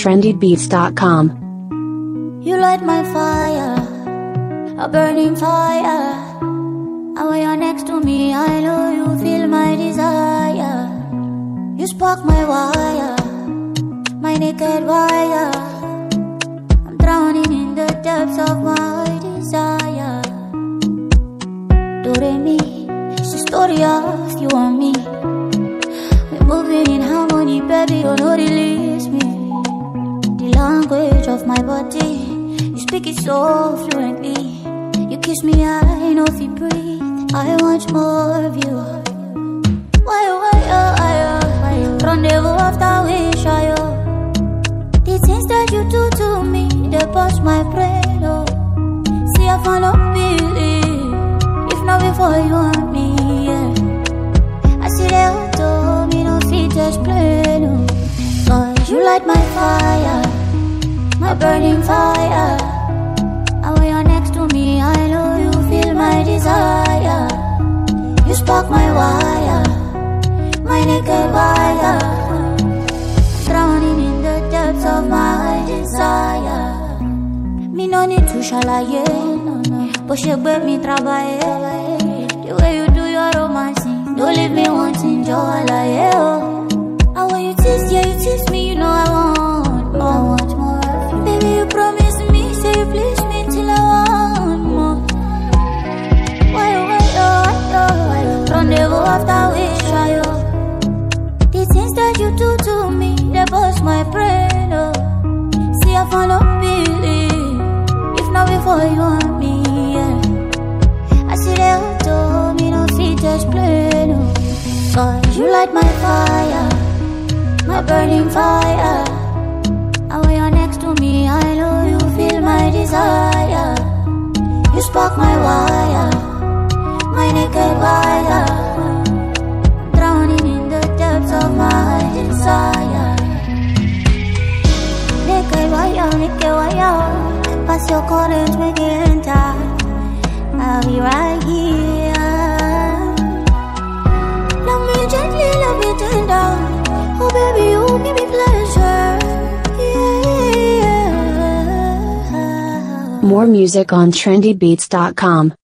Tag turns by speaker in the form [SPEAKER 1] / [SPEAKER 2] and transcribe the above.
[SPEAKER 1] trendybeats.com.
[SPEAKER 2] You light my fire, a burning fire. And when you're next to me, I know you feel my desire. You spark my wire, my naked wire. I'm drowning in the depths of my desire. Do-re-mi, it's the story of you and me. We're moving in harmony, baby, you know release me. The language of my body, you speak it so fluently. You kiss me, I know if you breathe. I want more of you. Why, rendezvous after wish, the things that you do to me, they bust my brain, oh. See, I found no believe, if not before you and me, yeah. I see they all told me, no feet just plain, oh. Cause you light my fire, my burning fire. And when you're next to me, I know you feel my desire. You spark my wire, my naked wire. Drowning in the depths of my desire. Me no need to shalaye, but she bet me trabaye. The way you do your romancing, don't leave me wanting joy like oh. And when you tease, yeah, you tease me, you know I want more. I want more of you. Baby, you promise me, say you please me till I want more. Why, rendezvous after wish, the things that you do to me, they bust my brain, oh. See, I found no believe, if not before you and me, yeah. I see they all told me, no feet just plain, oh. Cause you light my fire, my burning fire. And when you're next to me, I know you feel my desire. You spark my wire, my naked wire. I'm drowning in the depths of my desire. Naked wire, pass your current, make it enter. I'll be right here. Love me gently, love me tender. Oh baby, you give me pleasure. Yeah.
[SPEAKER 1] More music on trendybeats.com.